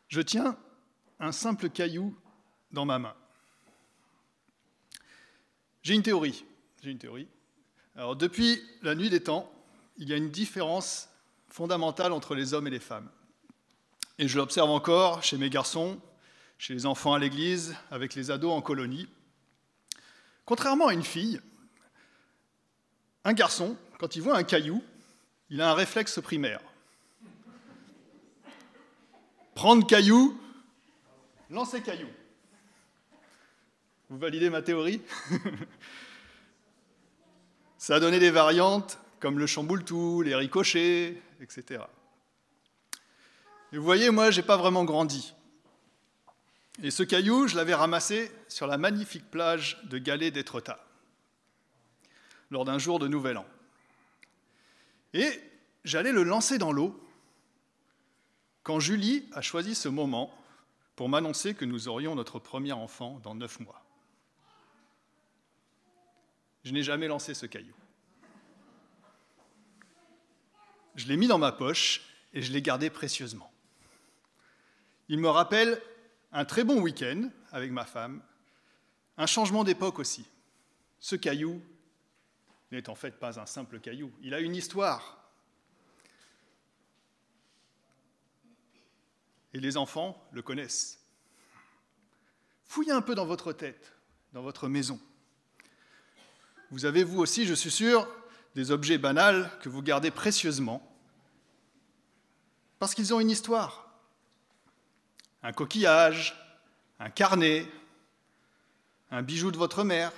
Je tiens un simple caillou dans ma main. J'ai une théorie. Alors, depuis la nuit des temps, il y a une différence fondamentale entre les hommes et les femmes. Et je l'observe encore chez mes garçons, chez les enfants à l'église, avec les ados en colonie. Contrairement à une fille, un garçon, quand il voit un caillou, il a un réflexe primaire. Prendre caillou, lancer caillou. Vous validez ma théorie? Ça a donné des variantes comme le chamboule-tout, les ricochets, etc. Et vous voyez, moi, je n'ai pas vraiment grandi. Et ce caillou, je l'avais ramassé sur la magnifique plage de Galets d'Étretat, lors d'un jour de Nouvel An. Et j'allais le lancer dans l'eau quand Julie a choisi ce moment pour m'annoncer que nous aurions notre premier enfant dans 9 mois. Je n'ai jamais lancé ce caillou. Je l'ai mis dans ma poche et je l'ai gardé précieusement. Il me rappelle un très bon week-end avec ma femme, un changement d'époque aussi. Ce caillou n'est en fait pas un simple caillou, il a une histoire. Et les enfants le connaissent. Fouillez un peu dans votre tête, dans votre maison. Vous avez, vous aussi, je suis sûr, des objets banals que vous gardez précieusement parce qu'ils ont une histoire. Un coquillage, un carnet, un bijou de votre mère.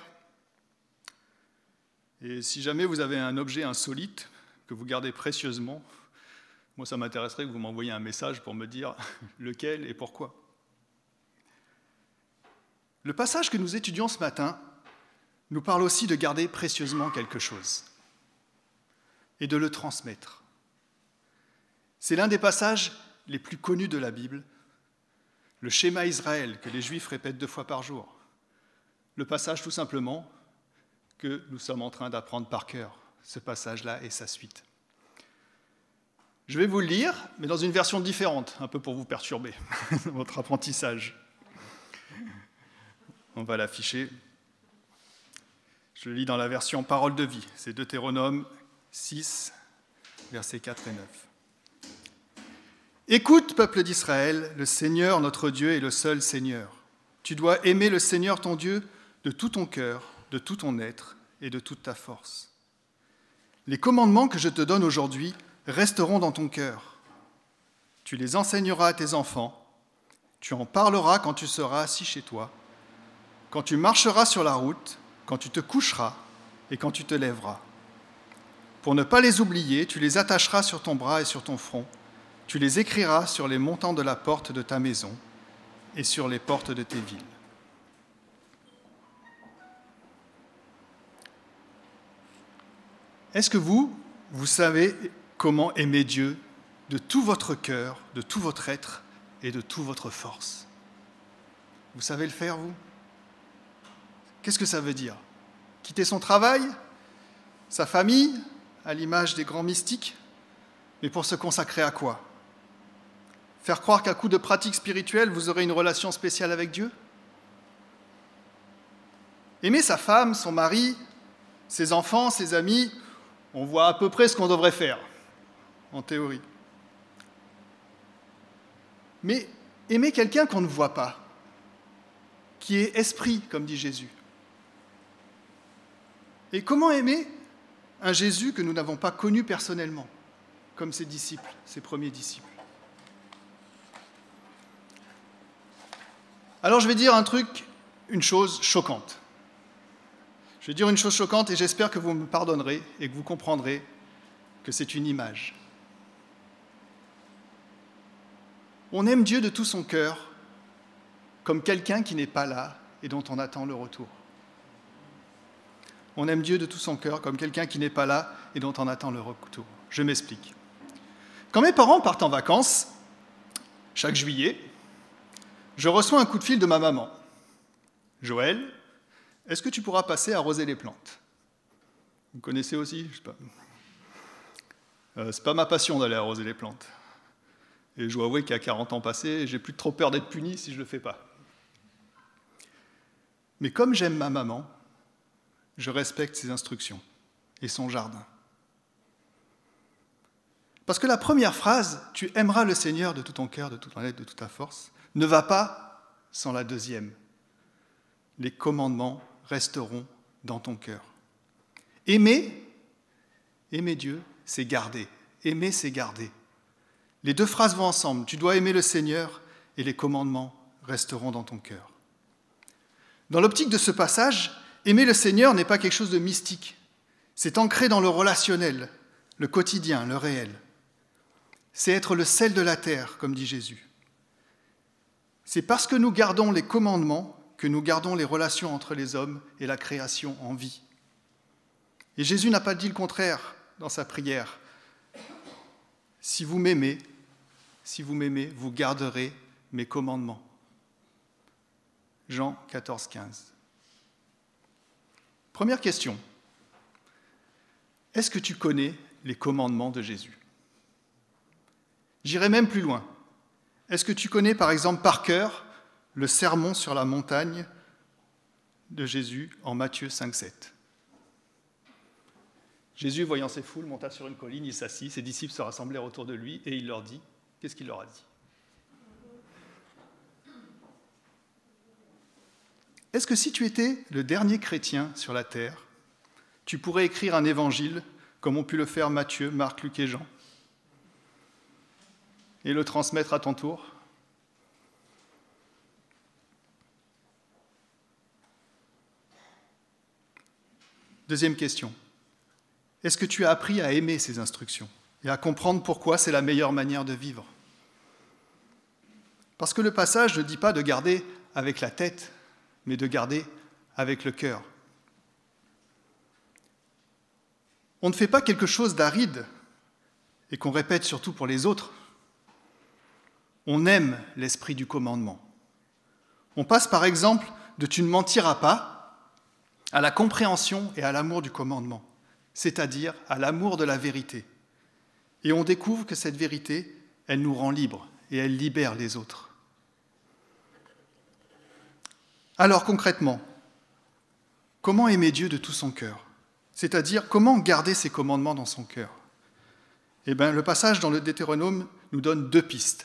Et si jamais vous avez un objet insolite que vous gardez précieusement, moi ça m'intéresserait que vous m'envoyiez un message pour me dire lequel et pourquoi. Le passage que nous étudions ce matin nous parle aussi de garder précieusement quelque chose et de le transmettre. C'est l'un des passages les plus connus de la Bible, le schéma Israël que les Juifs répètent 2 fois par jour. Le passage tout simplement que nous sommes en train d'apprendre par cœur, ce passage-là et sa suite. Je vais vous le lire, mais dans une version différente, un peu pour vous perturber, votre apprentissage. On va l'afficher. Je le lis dans la version Parole de vie, c'est Deutéronome 6, versets 4 et 9. Écoute, peuple d'Israël, le Seigneur, notre Dieu, est le seul Seigneur. Tu dois aimer le Seigneur, ton Dieu, de tout ton cœur, de tout ton être et de toute ta force. Les commandements que je te donne aujourd'hui resteront dans ton cœur. Tu les enseigneras à tes enfants. Tu en parleras quand tu seras assis chez toi, quand tu marcheras sur la route, quand tu te coucheras et quand tu te lèveras. Pour ne pas les oublier, tu les attacheras sur ton bras et sur ton front. Tu les écriras sur les montants de la porte de ta maison et sur les portes de tes villes. Est-ce que vous savez comment aimer Dieu de tout votre cœur, de tout votre être et de toute votre force? Vous savez le faire, vous? Qu'est-ce que ça veut dire? Quitter son travail, sa famille, à l'image des grands mystiques, mais pour se consacrer à quoi? Faire croire qu'à coup de pratique spirituelle, vous aurez une relation spéciale avec Dieu? Aimer sa femme, son mari, ses enfants, ses amis, on voit à peu près ce qu'on devrait faire, en théorie. Mais aimer quelqu'un qu'on ne voit pas, qui est esprit, comme dit Jésus. Et comment aimer un Jésus que nous n'avons pas connu personnellement, comme ses disciples, ses premiers disciples? Alors je vais dire une chose choquante. Je vais dire une chose choquante et j'espère que vous me pardonnerez et que vous comprendrez que c'est une image. On aime Dieu de tout son cœur comme quelqu'un qui n'est pas là et dont on attend le retour. On aime Dieu de tout son cœur comme quelqu'un qui n'est pas là et dont on attend le retour. Je m'explique. Quand mes parents partent en vacances, chaque juillet, je reçois un coup de fil de ma maman. « Joël, est-ce que tu pourras passer arroser les plantes ?» Vous connaissez aussi? Je sais pas. C'est pas ma passion d'aller arroser les plantes. Et je dois avouer qu'à 40 ans passés, j'ai plus trop peur d'être puni si je ne le fais pas. Mais comme j'aime ma maman, je respecte ses instructions et son jardin. Parce que la première phrase, « Tu aimeras le Seigneur de tout ton cœur, de toute ton être, de toute ta force », ne va pas sans la deuxième. Les commandements resteront dans ton cœur. Aimer Dieu, c'est garder. Aimer, c'est garder. Les deux phrases vont ensemble. Tu dois aimer le Seigneur et les commandements resteront dans ton cœur. Dans l'optique de ce passage, aimer le Seigneur n'est pas quelque chose de mystique. C'est ancré dans le relationnel, le quotidien, le réel. C'est être le sel de la terre, comme dit Jésus. C'est parce que nous gardons les commandements que nous gardons les relations entre les hommes et la création en vie. Et Jésus n'a pas dit le contraire dans sa prière. Si vous m'aimez, vous garderez mes commandements. Jean 14, 15. Première question. Est-ce que tu connais les commandements de Jésus ? J'irai même plus loin. Est-ce que tu connais par exemple par cœur le sermon sur la montagne de Jésus en Matthieu 5, 7 ? Jésus, voyant ces foules, monta sur une colline, il s'assit, ses disciples se rassemblèrent autour de lui et il leur dit, qu'est-ce qu'il leur a dit ? Est-ce que si tu étais le dernier chrétien sur la terre, tu pourrais écrire un évangile comme ont pu le faire Matthieu, Marc, Luc et Jean et le transmettre à ton tour ? Deuxième question. Est-ce que tu as appris à aimer ces instructions et à comprendre pourquoi c'est la meilleure manière de vivre ? Parce que le passage ne dit pas de garder avec la tête, mais de garder avec le cœur. On ne fait pas quelque chose d'aride et qu'on répète surtout pour les autres. On aime l'esprit du commandement. On passe par exemple de « tu ne mentiras pas » à la compréhension et à l'amour du commandement, c'est-à-dire à l'amour de la vérité. Et on découvre que cette vérité, elle nous rend libres et elle libère les autres. Alors concrètement, comment aimer Dieu de tout son cœur ? C'est-à-dire comment garder ses commandements dans son cœur ? Eh bien, le passage dans le Deutéronome nous donne 2 pistes.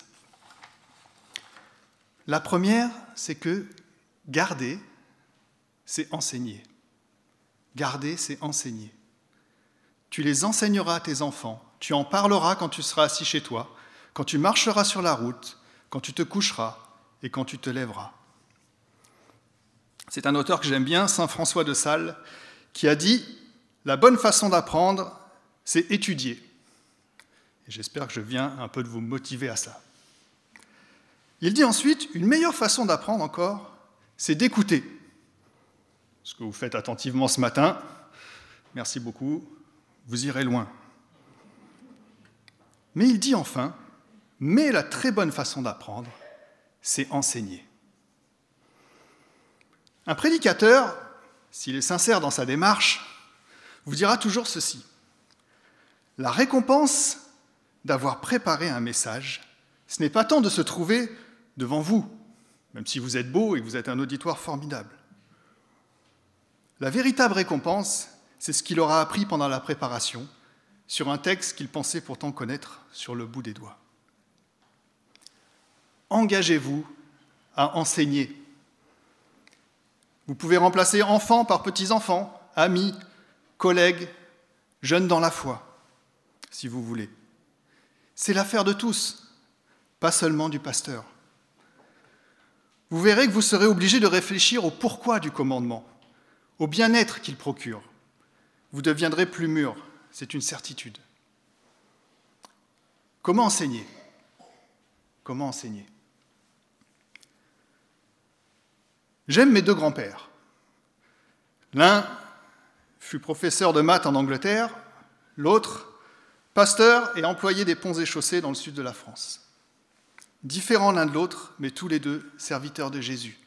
La première, c'est que garder, c'est enseigner. Garder, c'est enseigner. Tu les enseigneras à tes enfants, tu en parleras quand tu seras assis chez toi, quand tu marcheras sur la route, quand tu te coucheras et quand tu te lèveras. C'est un auteur que j'aime bien, saint François de Sales, qui a dit « La bonne façon d'apprendre, c'est étudier ». Et j'espère que je viens un peu de vous motiver à ça. Il dit ensuite « Une meilleure façon d'apprendre encore, c'est d'écouter ». Ce que vous faites attentivement ce matin, merci beaucoup, vous irez loin. Mais il dit enfin « Mais la très bonne façon d'apprendre, c'est enseigner ». Un prédicateur, s'il est sincère dans sa démarche, vous dira toujours ceci. La récompense d'avoir préparé un message, ce n'est pas tant de se trouver devant vous, même si vous êtes beau et que vous êtes un auditoire formidable. La véritable récompense, c'est ce qu'il aura appris pendant la préparation, sur un texte qu'il pensait pourtant connaître sur le bout des doigts. Engagez-vous à enseigner. Vous pouvez remplacer enfants par petits-enfants, amis, collègues, jeunes dans la foi, si vous voulez. C'est l'affaire de tous, pas seulement du pasteur. Vous verrez que vous serez obligés de réfléchir au pourquoi du commandement, au bien-être qu'il procure. Vous deviendrez plus mûrs, c'est une certitude. Comment enseigner ? Comment enseigner ? J'aime mes 2 grands-pères. L'un fut professeur de maths en Angleterre, l'autre, pasteur et employé des ponts et chaussées dans le sud de la France. Différents l'un de l'autre, mais tous les 2 serviteurs de Jésus.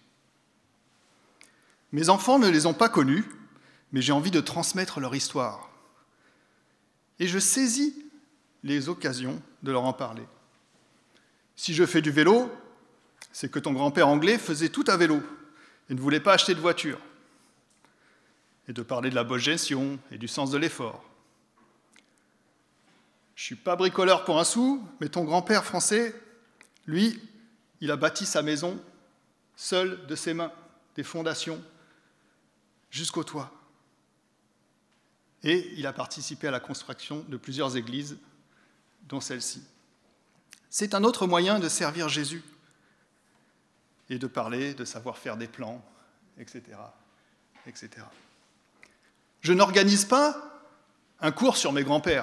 Mes enfants ne les ont pas connus, mais j'ai envie de transmettre leur histoire. Et je saisis les occasions de leur en parler. Si je fais du vélo, c'est que ton grand-père anglais faisait tout à vélo et ne voulait pas acheter de voiture. Et de parler de la bonne gestion et du sens de l'effort. Je ne suis pas bricoleur pour un sou, mais ton grand-père français, lui, il a bâti sa maison seul de ses mains, des fondations jusqu'au toit. Et il a participé à la construction de plusieurs églises, dont celle-ci. C'est un autre moyen de servir Jésus et de parler, de savoir faire des plans, etc., etc. Je n'organise pas un cours sur mes grands-pères.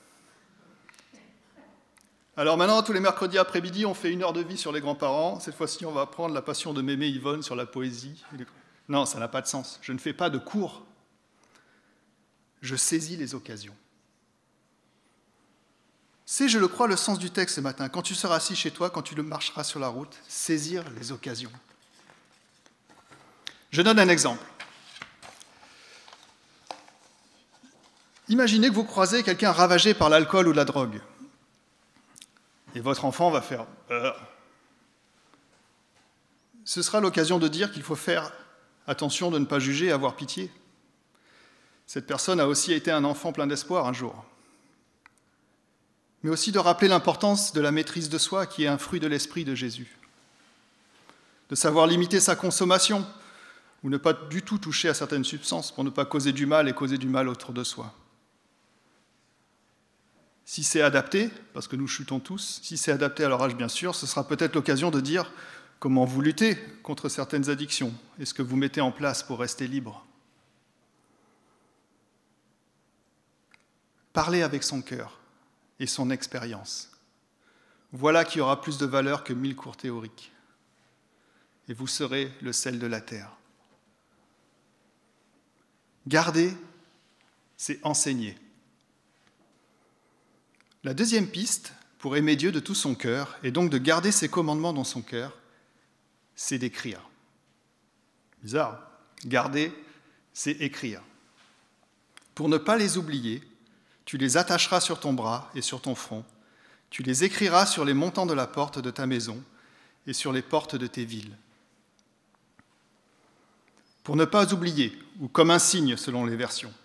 Alors maintenant, tous les mercredis après-midi, on fait 1 heure de vie sur les grands-parents. Cette fois-ci, on va apprendre la passion de Mémé Yvonne sur la poésie. Non, ça n'a pas de sens. Je ne fais pas de cours. Je saisis les occasions. C'est, je le crois, le sens du texte ce matin. Quand tu seras assis chez toi, quand tu le marcheras sur la route, saisir les occasions. Je donne un exemple. Imaginez que vous croisez quelqu'un ravagé par l'alcool ou la drogue. Et votre enfant va faire « Ce sera l'occasion de dire qu'il faut faire attention de ne pas juger et avoir pitié. Cette personne a aussi été un enfant plein d'espoir un jour. Mais aussi de rappeler l'importance de la maîtrise de soi qui est un fruit de l'esprit de Jésus. De savoir limiter sa consommation ou ne pas du tout toucher à certaines substances pour ne pas causer du mal et causer du mal autour de soi. Si c'est adapté, parce que nous chutons tous, si c'est adapté à leur âge bien sûr, ce sera peut-être l'occasion de dire comment vous luttez contre certaines addictions et ce que vous mettez en place pour rester libre. Parlez avec son cœur et son expérience. Voilà qui aura plus de valeur que 1000 cours théoriques. Et vous serez le sel de la terre. Garder, c'est enseigner. La deuxième piste, pour aimer Dieu de tout son cœur, et donc de garder ses commandements dans son cœur, c'est d'écrire. Bizarre, garder, c'est écrire. Pour ne pas les oublier, tu les attacheras sur ton bras et sur ton front, tu les écriras sur les montants de la porte de ta maison et sur les portes de tes villes. Pour ne pas oublier, ou comme un signe selon les versions.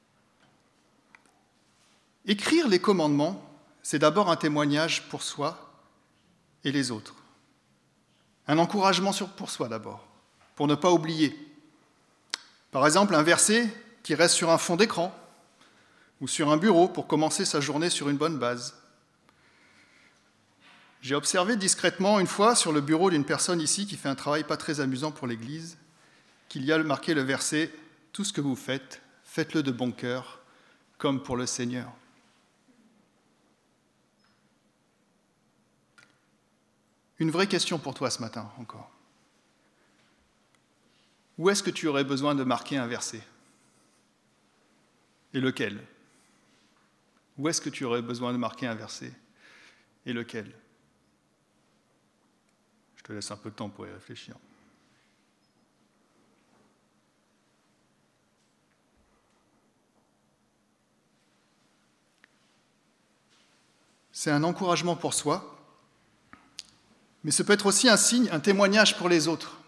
Écrire les commandements, c'est d'abord un témoignage pour soi et les autres. Un encouragement pour soi d'abord, pour ne pas oublier. Par exemple, un verset qui reste sur un fond d'écran ou sur un bureau pour commencer sa journée sur une bonne base. J'ai observé discrètement une fois sur le bureau d'une personne ici qui fait un travail pas très amusant pour l'Église, qu'il y a marqué le verset « Tout ce que vous faites, faites-le de bon cœur, comme pour le Seigneur ». Une vraie question pour toi ce matin encore. Où est-ce que tu aurais besoin de marquer un verset ? Et lequel ? Où est-ce que tu aurais besoin de marquer un verset ? Et lequel ? Je te laisse un peu de temps pour y réfléchir. C'est un encouragement pour soi, mais ce peut être aussi un signe, un témoignage pour les autres.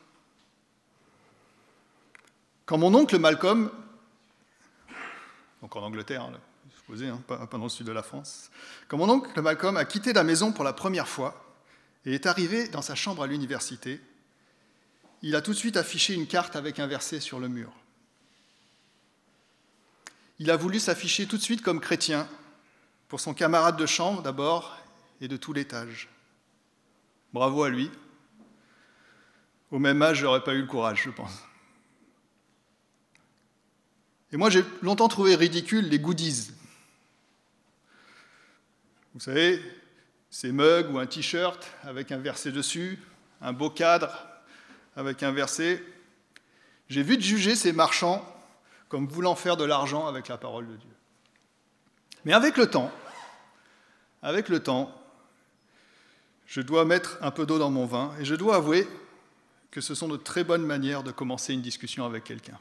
Quand mon oncle Malcolm, donc en Angleterre, supposé, pas dans le sud de la France, quand mon oncle Malcolm a quitté la maison pour la première fois et est arrivé dans sa chambre à l'université, il a tout de suite affiché une carte avec un verset sur le mur. Il a voulu s'afficher tout de suite comme chrétien, pour son camarade de chambre d'abord et de tout l'étage. Bravo à lui. Au même âge, je n'aurais pas eu le courage, je pense. Et moi, j'ai longtemps trouvé ridicule les goodies. Vous savez, ces mugs ou un t-shirt avec un verset dessus, un beau cadre avec un verset. J'ai vite jugé ces marchands comme voulant faire de l'argent avec la parole de Dieu. Mais avec le temps, je dois mettre un peu d'eau dans mon vin et je dois avouer que ce sont de très bonnes manières de commencer une discussion avec quelqu'un.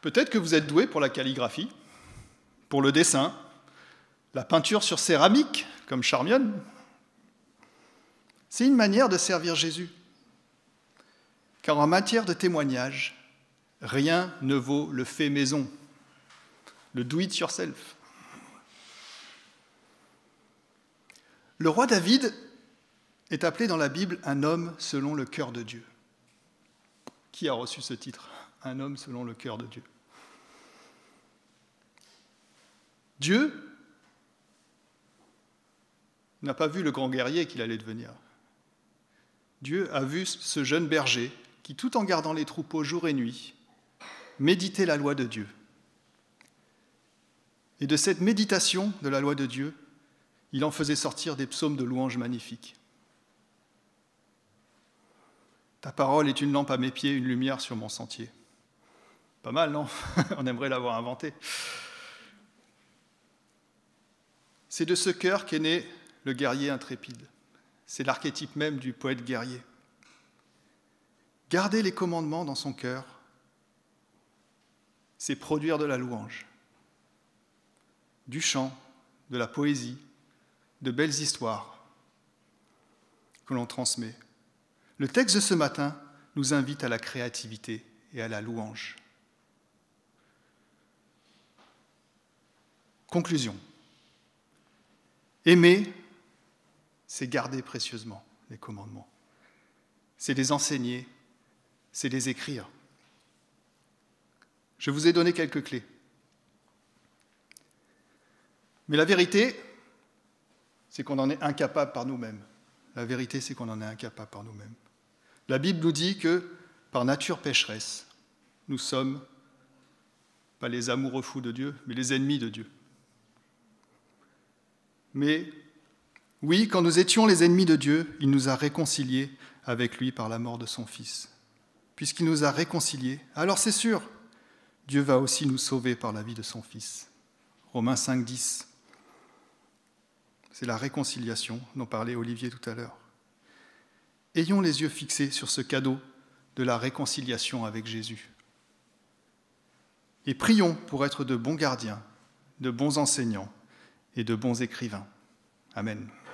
Peut-être que vous êtes doué pour la calligraphie, pour le dessin, la peinture sur céramique, comme Charmian. C'est une manière de servir Jésus. Car en matière de témoignage, rien ne vaut le fait maison, le do it yourself. Le roi David est appelé dans la Bible un homme selon le cœur de Dieu. Qui a reçu ce titre ? Un homme selon le cœur de Dieu. Dieu n'a pas vu le grand guerrier qu'il allait devenir. Dieu a vu ce jeune berger qui, tout en gardant les troupeaux jour et nuit, méditait la loi de Dieu. Et de cette méditation de la loi de Dieu, il en faisait sortir des psaumes de louanges magnifiques. Ta parole est une lampe à mes pieds, une lumière sur mon sentier. Pas mal, non ? On aimerait l'avoir inventé. C'est de ce cœur qu'est né le guerrier intrépide. C'est l'archétype même du poète guerrier. Garder les commandements dans son cœur, c'est produire de la louange, du chant, de la poésie, de belles histoires que l'on transmet. Le texte de ce matin nous invite à la créativité et à la louange. Conclusion. Aimer, c'est garder précieusement les commandements. C'est les enseigner, c'est les écrire. Je vous ai donné quelques clés. Mais la vérité, c'est qu'on en est incapable par nous-mêmes. La vérité, c'est qu'on en est incapable par nous-mêmes. La Bible nous dit que, par nature pécheresse, nous sommes, pas les amoureux fous de Dieu, mais les ennemis de Dieu. Mais oui, quand nous étions les ennemis de Dieu, il nous a réconciliés avec lui par la mort de son Fils. Puisqu'il nous a réconciliés, alors c'est sûr, Dieu va aussi nous sauver par la vie de son Fils. Romains 5, 10. C'est la réconciliation dont parlait Olivier tout à l'heure. Ayons les yeux fixés sur ce cadeau de la réconciliation avec Jésus. Et prions pour être de bons gardiens, de bons enseignants et de bons écrivains. Amen.